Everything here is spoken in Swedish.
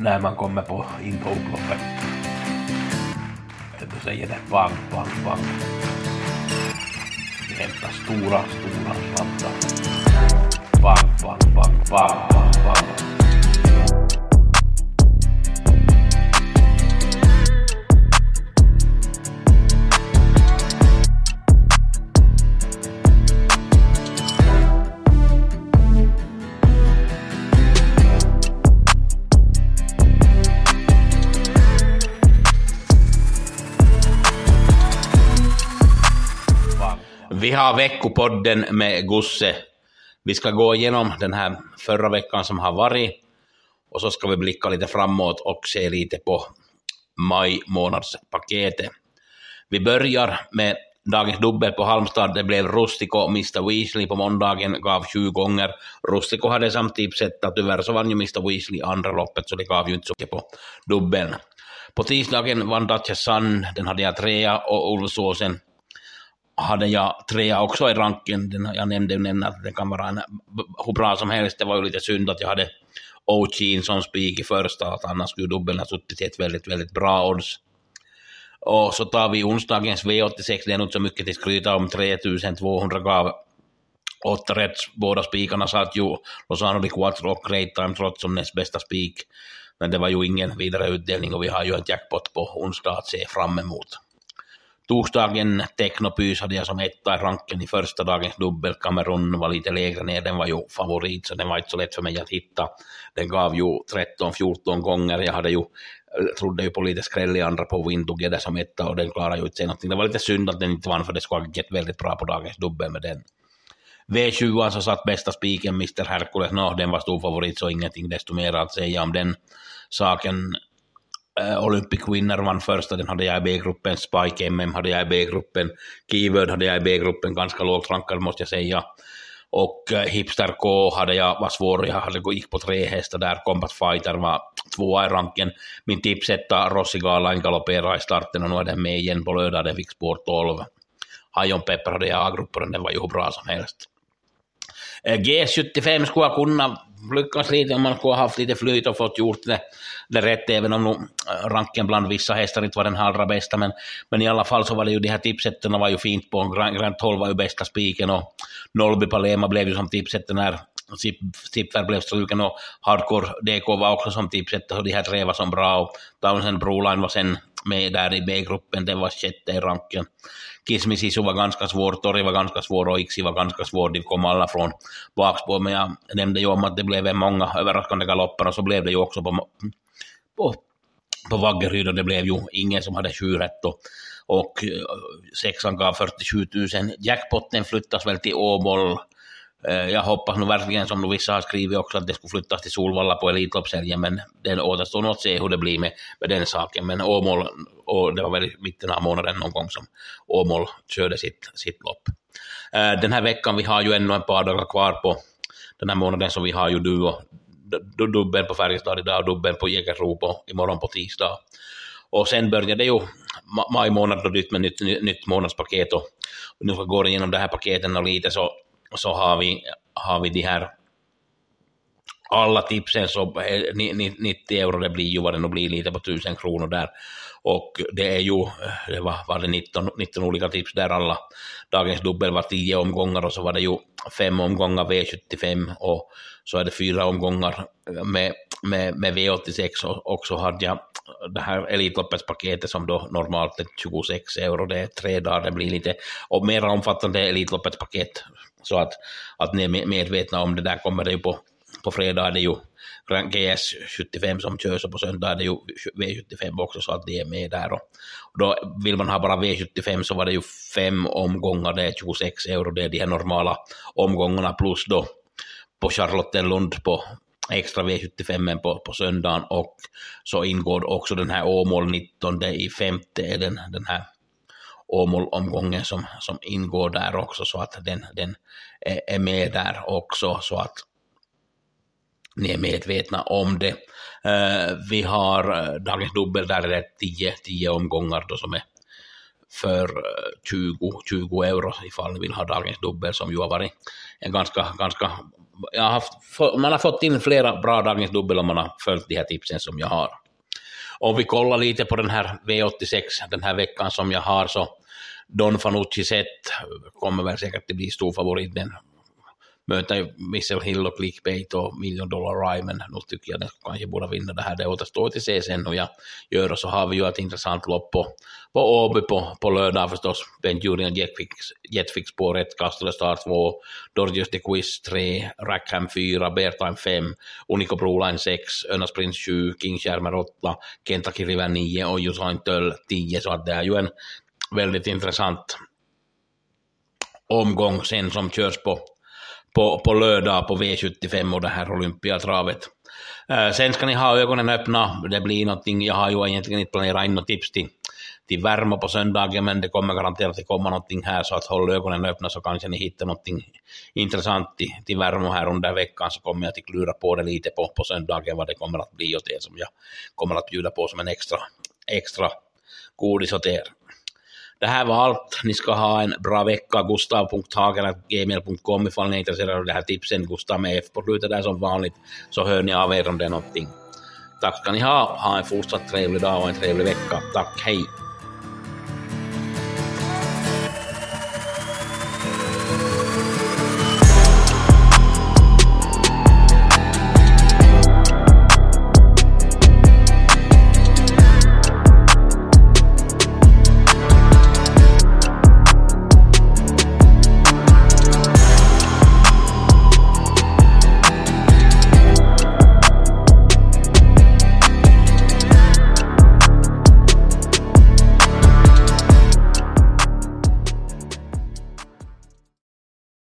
när man kommer in på upploppet. Då säger det bang, bang, bang. Vi hämtar stora slantar. Bang, bang, bang, bang, bang, bang. Vi har veckopodden med Gusse. Vi ska gå igenom den här förra veckan som har varit. Och så ska vi blicka lite framåt och se lite på maj månadspaketet. Vi börjar med dagens dubbel på Halmstad. Det blev Rustico och Mr. Weasley på måndagen, gav 20 gånger. Rustico hade samtidigt sett att tyvärr så vann ju Mr. Weasley andra loppet, så det gav ju inte så mycket på dubbeln. På tisdagen vann Duchess Sun, den hade jag 3 och Ulvsåsen hade jag 3 också i ranken. Jag nämnde att det kan vara hur bra som helst. Det var ju lite synd att jag hade O'Keen som spik i första, att annars skulle dubbeln ha suttit ett väldigt, väldigt bra odds. Och så tar vi onsdagens V86, det är nog så mycket till skryta om. 3200 gav 8 rätt. Båda spikarna satt ju Lozano di Quattro och Great Time Trot som näst bästa spik. Men det var ju ingen vidare utdelning och vi har ju en jackpot på onsdag att se fram emot. Torsdagen Technopys hade jag som etta i ranken i första dagens dubbel. Cameron var lite lägre ner, den var ju favorit så den var inte så lätt för mig att hitta. Den gav ju 13-14 gånger. Jag trodde ju på lite skräll i andra på Win Together som etta och den klarade ju inte sig någonting. Det var lite synd att den inte vann för det skulle ha gett väldigt bra på dagens dubbel med den. V20 så satt bästa spiken Mr. Hercules. Den var stor favorit så ingenting desto mer att säga om den saken. Olympic Winner vann första, den hade jag i B-gruppen. Spike MM hade jag i B-gruppen. Keyword hade jag i B-gruppen, ganska lågt rankad måste jag säga. Och Hipster K hade jag, var svår, jag gick på 3 hästar där. Combat Fighter var 2 i ranken. Min tipsetta Rossi Gala galopperade i starten och nu är den med igen på lördag, den fick spår 12. Hajon Pepper hade jag A-gruppen, den var ju bra som helst. G75 skulle jag kunna lyckas lite om man skulle ha haft lite flyt och fått gjort det rätt, även om ranken bland vissa hästar inte var den allra bästa, men i alla fall så var det ju de här tipsetterna var ju fint på. Grand 12 var ju bästa spiken och Nollby Palema blev ju som tipsetten när Tipfer blev struken och Hardcore DK var också som tipsetter och de här 3 var som bra och Townsend Broline var sen med där i B-gruppen, den var 6:e i ranken. Kismisisu var ganska svår, Tori var ganska svår och Ixi var ganska svår, de kom alla från bakspår, men jag nämnde ju om att det blev många överraskande galopper och så blev det ju också på Vaggeryd och det blev ju ingen som hade 7 rätt och 6an gav 47 000. Jackpotten flyttas väl till Åmål. Jag hoppas nu verkligen, som vissa har skrivit också, att det skulle flyttas till Solvalla på Elitloppsserien, men den återstår nog att se hur det blir med den saken. Men Åmål, och det var väl i mitten av månaden någon gång som Åmål körde sitt lopp. Den här veckan, vi har ju ännu ett par dagar kvar på den här månaden, så vi har ju dubbeln på Färjestad idag och dubbeln på Jägersro imorgon på tisdag. Och sen börjar det ju maj månad och med nytt månadspaket och nu ska gå igenom det här paketen och lite så har vi de här alla tipsen, så 90 euro det blir ju vad det nu blir, lite på 1000 kronor där, och det är ju det var det 19 olika tips där. Alla dagens dubbel var 10 omgångar och så var det ju 5 omgångar V75 och så är det 4 omgångar med V86 och så hade jag det här Elitloppets paketet som då normalt är 26 euro, det är 3 dagar, det blir lite och mer omfattande Elitloppets paket, så att ni är medvetna om det. Där kommer det ju på fredag är det ju GS 75 som körs och på söndag är det ju V75 också, så att det är med där. Och då vill man ha bara V75 så var det ju 5 omgångar, det är 26 euro, det är de här normala omgångarna plus då på Charlottenlund på extra V75 på söndagen, och så ingår också den här Åmål 19 i 5:e är den här Åmål-omgången som ingår där också, så att den är med där också, så att ni är medvetna om det. Vi har dagens dubbel där är det 10 omgångar då som är för 20 euro ifall ni vill ha dagens dubbel, som ju har varit en ganska man har fått in flera bra dagens dubbel om man har följt de här tipsen som jag har. Om vi kollar lite på den här V86 den här veckan som jag har, så Don Fanucci sett kommer väl säkert att bli stor favorit. Den möter ju Missile Hill och Clickbait och $1 Million Rye, men nu tycker jag den kanske borde vinna det här. Det återstår till se sen hur jag gör, och så har vi ju ett intressant lopp på Åby på lördag förstås. Ben Julian Jetfix på rätt, Castle Star 2, Dorgius de Quiz 3, Rackham 4, Beartime 5, Unico Broline 6, Önas Prince 7, King Shermer 8, Kentucky River 9 och Usain Töll 10, så att det är ju en väldigt intressant omgång sen som körs på lördag på V75 och det här Olympiatravet. Sen ska ni ha ögonen öppna, det blir någonting, jag har ju egentligen inte planerat in något tips till Värmo på söndagen, men det kommer garanterat att komma någonting här, så att håll ögonen öppna så kanske ni hittar någonting intressant till Värmo här under veckan, så kommer jag att klura på det lite på söndagen vad det kommer att bli och det som jag kommer att bjuda på som en extra godis åt er. Det här var allt. Ni ska ha en bra vecka. gustav.hager@gmail.com ifall ni är intresserade av det här tipsen. Gustav med F på slutet där som vanligt, så hör ni av er om det är någonting. Tack ska ni ha. Ha en fortsatt trevlig dag och en trevlig vecka. Tack, hej!